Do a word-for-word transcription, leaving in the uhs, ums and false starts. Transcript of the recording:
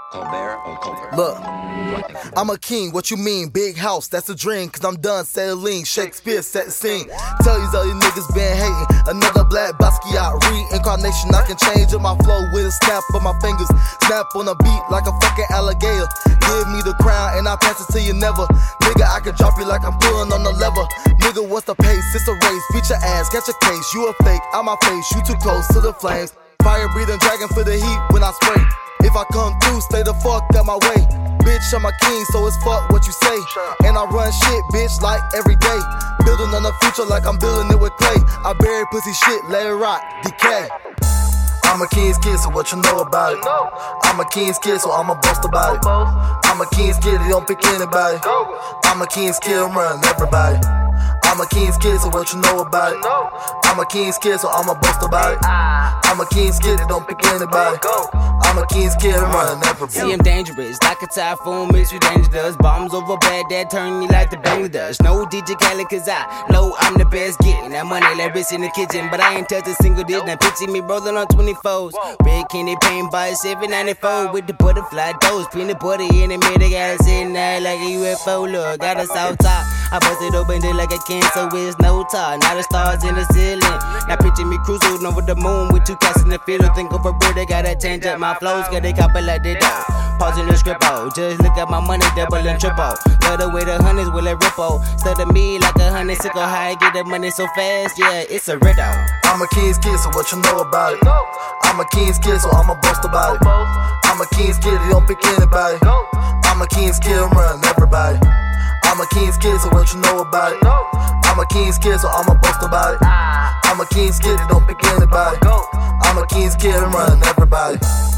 Colbert or Colbert? Look, I'm a king, what you mean? Big house, that's a dream, cause I'm done settling. Shakespeare set the scene. Tell these other niggas been hating. Another black Basquiat reincarnation. I can change up my flow with a snap of my fingers. Snap on a beat like a fucking alligator. Give me the crown and I pass it to you never. Nigga, I can drop you like I'm pulling on the lever. Nigga, what's the pace? It's a race. Beat your ass, catch a case. You a fake, out my face. You too close to the flames. Fire breathing dragon for the heat when I spray. If I come through, stay the fuck out my way. Bitch, I'm a king, so it's fuck what you say. And I run shit, bitch, like every day. Building on the future like I'm building it with clay. I bury pussy shit, let it rot, decay. I'm a king's kid, so what you know about it? I'm a king's kid, so I'm a boast about it. I'm a king's kid, they don't pick anybody. I'm a king's kid, I'm running everybody. I'm a king's kid, so what you know about it? I'm a king's kid, so I'm a boast about it. I'm a king's kid, they don't pick anybody. I'm a king's kid, I'm running everybody. See, I'm dangerous, like a typhoon mixed with danger does. Bombs over Baghdad, turn me like the Bangladesh. No D J Khaled, cause I know I'm the best. Getting that money like rich in the kitchen, but I ain't touched a single dish. Now picture me rolling on twenty-fours. Red candy paint by seven ninety-four with the butterfly dose. Peanut butter in the middle, got it sitting there like a U F O. Look, got us out top. I bust it open just like a can, so it's no top. Now the stars in the ceiling. Now picture me cruising over the moon with two cats in the field. Think of a bird, they gotta change up my flows, cause they copy like they do. Pausing the script out, just look at my money, double and triple. Love the way the hundreds will it ripple. Study me like a honey sickle, how I get the money so fast, yeah, it's a riddle. I'm a king's kid, so what you know about it? I'm a king's kid, so I'm a boast about it. I'm a king's kid, they don't pick anybody. I'm a king's kid, I'm running everybody. I'm a king's kid, so what you know about it? I'm a king's kid, so I'm a boast about it. I'm a king's kid, they don't pick anybody. I'm a king's kid, I'm running everybody.